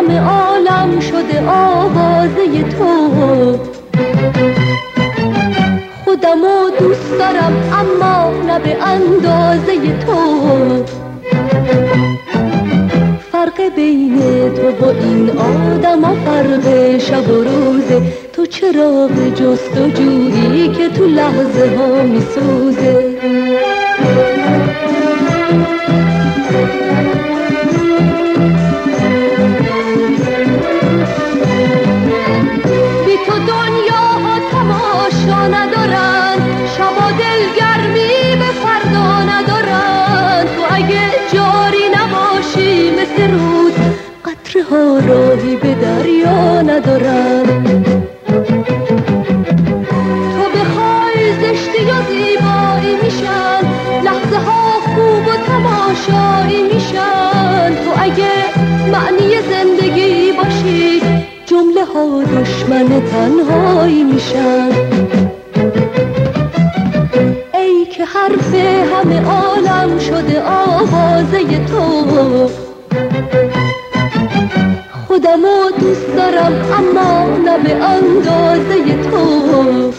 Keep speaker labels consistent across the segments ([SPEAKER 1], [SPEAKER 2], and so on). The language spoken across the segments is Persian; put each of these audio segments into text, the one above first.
[SPEAKER 1] همه عالم شده آوازه تو. خودمو دوست دارم اما نه به اندازه تو. فرق بین تو و این آدم فرق شب و روزه. تو چراغ جستجویی که تو لحظه ها میسوزه. بی تو دنیاها تماشا ندارن، شبا دلگرمی به فردا ندارن. تو اگه جاری نباشی مثل رود، قطره ها راهی به دریا ندارن. تو بخوای زشتی و زیبایی میشن، لحظه ها خوب و تماشایی میشن. تو اگه معنی زندگی باشی، جمله ها دشمن تنهایی میشن. ای که حرف همه عالم شده آوازه تو. خودمو دوست دارم اما نه به اندازه تو.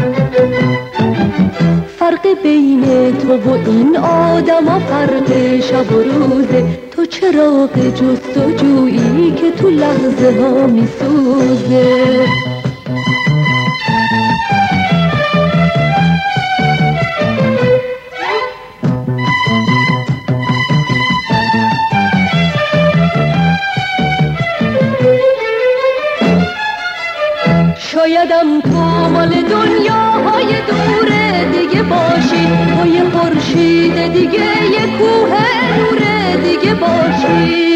[SPEAKER 1] فرق بین تو و این آدم فرق شب و روزه. تو چراغ جستجویی که تو لحظه ها میسوزه. شایدم تو مال دنیاهای دوره دیگه باشی، تو یه خورشید دیگه، یه کوه نور دیگه باشی.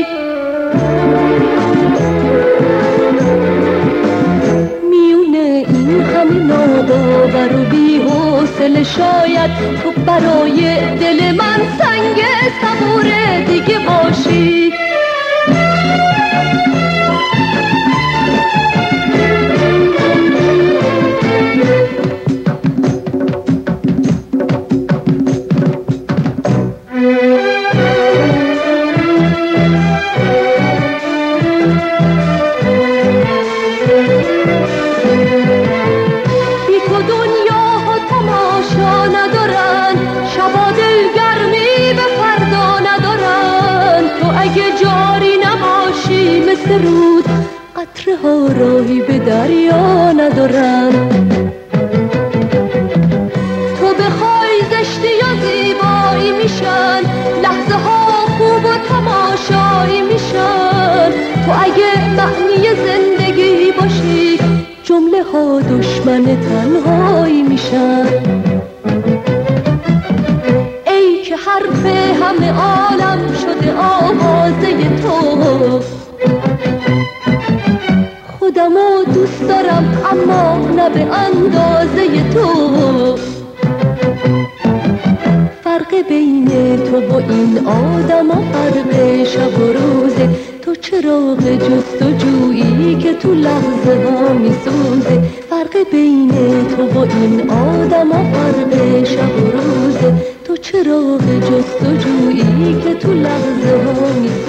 [SPEAKER 1] میونه این همه ناباور و بی‌حوصله، شاید تو برای دل من سنگ صبور دیگه باشی. رود قطره ها راهی به دریا ندارن. تو بخوای زشتی یا زیبایی میشن، لحظه ها خوب و تماشایی میشن. تو اگه معنی زندگی باشی، جمله ها دشمن تنهایی میشن. ای که حرف همه عالم شده آوازه تو. خودمو دوست دارم اما نه به اندازه تو. فرق بین تو و این آدم فرق شب و روزه. تو چراغ جستجویی که تو لحظه ها میسوزه. فرق بین تو و این آدم فرق شب و روزه. تو چراغ جستجویی که تو لحظه ها میسوزه.